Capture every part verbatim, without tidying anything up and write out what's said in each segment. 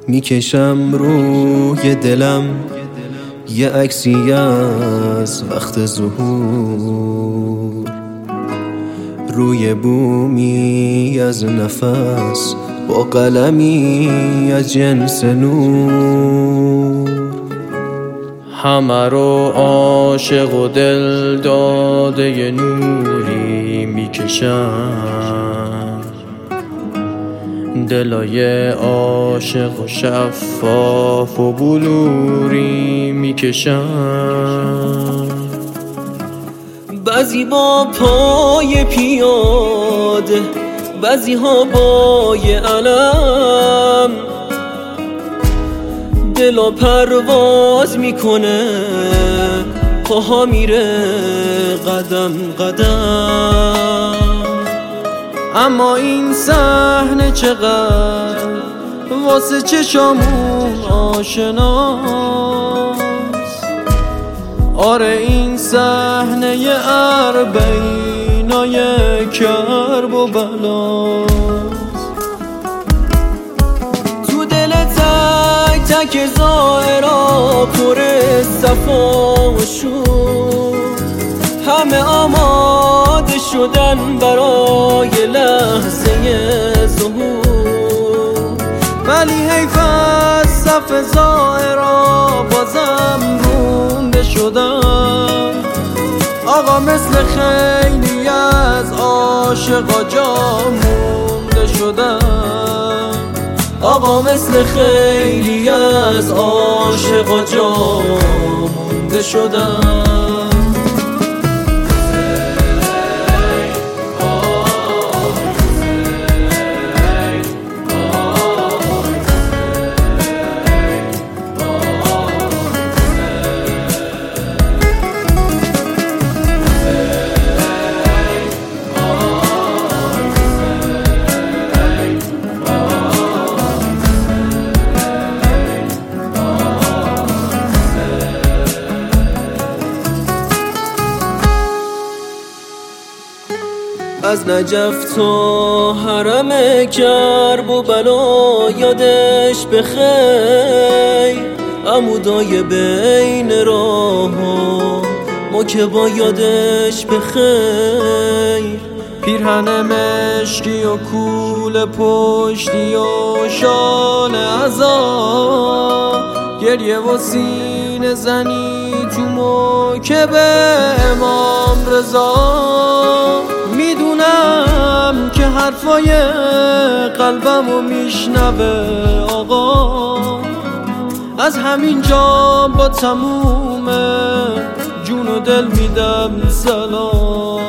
میکشم روی دلم یه عکسی از وقت ظهور، روی بومی از نفس با قلمی از جنس نور. همه رو عاشق و دل داده ی نوری میکشم، دلای عاشق و شفاف و بلوری میکشم. بعضی با پای پیاده، بعضی ها با یه علم، دلا پرواز میکنه، پاها میره قدم قدم. اما این صحنه چقدر واسه چشامون آشناست. آره این صحنه ی اربعینای کرب و بلاست. تو دل تک تک زائرا پر صفا و شور، همه آماده شدن برای لحظه ظهور. ولی حیف از صف زائرا بازم رونده شدن. آقا مثل خیلی از عاشقا جا مونده شدن. آقا مثل خیلی از عاشقا جا مونده شدن. از نجف تا حرم کرب و بلا یادش بخیر، عمودای بین راه ها ما که با یادش بخیر. پیرهن مشکی و کول پشتی و شال عزا، گریه و سینه زنی تو موکب امام رضا. میدونم که حرفای قلبمو میشنوه آقا، از همین جا با تموم جون و دل میدم سلام.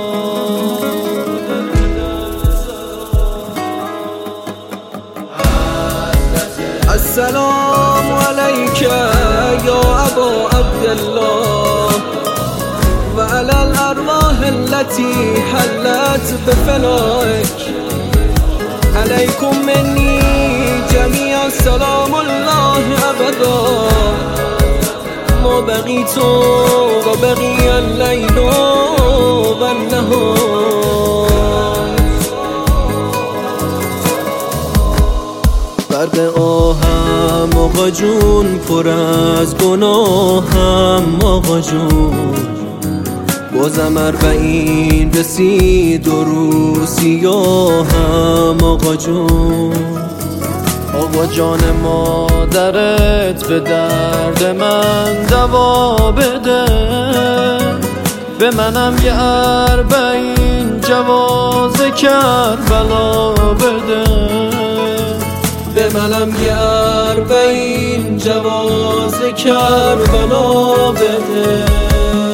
السلام علیک یا ابا عبدالله و علی الارواح التي حلت بفنائك. علیکم منی جمیعا سلام الله ابدا، ما بقیت و بقی اللیل و النهار. برق آهم آقا جون، پر از گناهم آقا جون. بازم اربعین رسید و رو سیاهم آقا جون. آقا جان مادرت به درد من دوا بده، به منم یه اربعین جواز کربلا بده. به منم یه اربعین جواز کربلا بده.